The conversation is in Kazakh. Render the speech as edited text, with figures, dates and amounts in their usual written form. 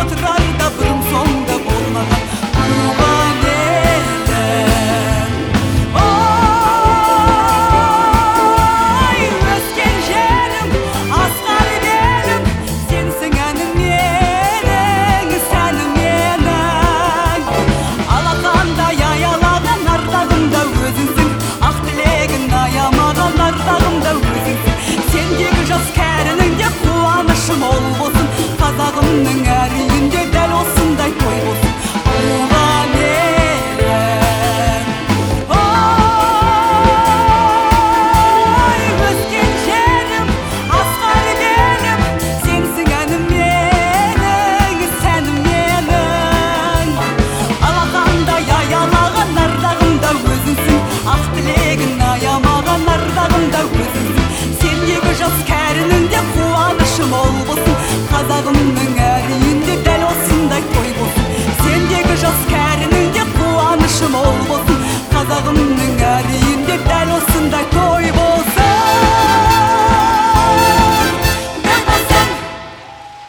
батырарда бұрын соңды болмаған туған елім. Ой, өскен жерім, асқар белім, сенсің әнім менің, сәнім менің. Алақандай аялаған ардағымда өзіңсің, ақ тілегін аямаған ардағымда өзіңсің. Сендегі жас кәрінің де қуанышым ол болсын, қазағымның әр үйінде дәл осындай той болсын туған елім. Ой, өскен жерім, асқар белім, сенсің әнім менің, сәнім менің. Алақандай аялаған ардағымда өзіңсің, ақ тілегін аямаған ардағымда өзіңсің. Сендегі жас кәрінің де қуанышым ол болсын, қазағымның әр үйінде дәл осындай той болсын. Сендегі жас кәрінің де қуанышым ол болсын, қазағымның әр үйінде дәл осындай